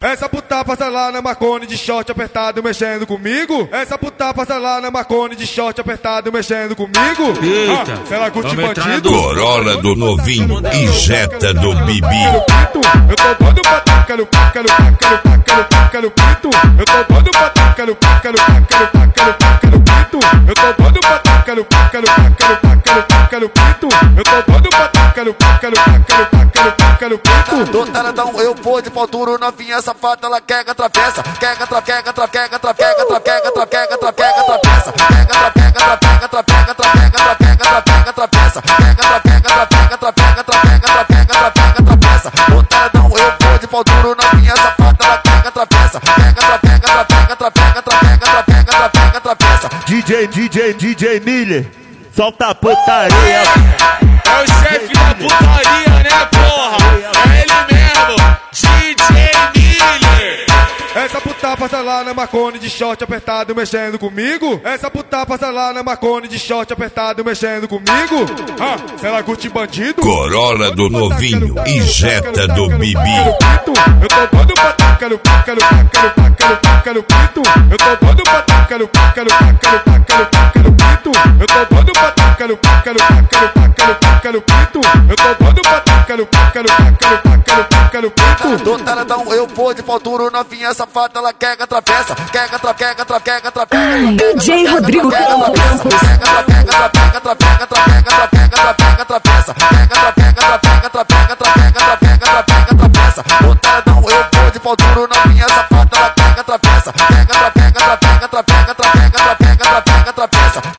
Essa puta passa lá na Marconi de short apertado mexendo comigo. Essa puta passa lá na Marconi de short apertado mexendo comigo. Eita, se ela curte bandido. Corolla do novinho e Jetta do Bibi. Eu tô doido pra tacar no paca no paca no paca no paca no pito. Eu tô doido pra tacar no paca no paca no paca no paca no pito. Eu tô doido pra tacar no paca no paca no paca no paca no pito. Eu tô doido pra tacar no paca no paca no paca no paca no pito. Do taradão eu vou de pau duro, novinha safada, ela quega, atravessa. Quega, trapega, trapega, trapega, trapega, trapega, trapega, trapessa. Pega, trapega, trapega, trapega, trapega, trapega, trapega, trapessa. Pega, trapega, trapega, trapega, trapega, trapega, trapega, trapessa. Do taradão eu vou de pau duro, novinha safada, ela quega, atravessa. Pega, trapega, trapega, trapega, trapega, trapega, trapega, trapessa. DJ Miller, solta a putaria. É o chefe da putaria, né, porra? É ele mesmo, DJ Miller. Essa puta passa lá na Marconi de short apertado mexendo comigo. Essa puta passa lá na Marconi de short apertado mexendo comigo. Se ela curte bandido. Corolla do novinho e Jetta do Bibi. Eu tô doido pra tacar no paca no paca no paca no paca no pito. Eu tô doido pra tacar no paca no paca no paca no paca no pito. Eu tô doido pra tacar no paca no paca no paca no paca no pito. Eu tô doido pra tacar no paca no paca no paca no paca no pito. Do taradão eu vou de pau duro, novinha safada, ela quega, atravessa. Quega, trapega, trapega, trapega. DJ Rodrigo Campos. Pega, trapega, trapega, trapega, trapega, trapega, trapega, trapessa. Pega, trapega, trapega, trapega, trapega, trapega, trapega, trapessa. Do taradão eu vou de pau duro, novinha safada, ela quega, atravessa. Pega, trapega, trapega, trapega, trapega, trapega, trapega, trapessa.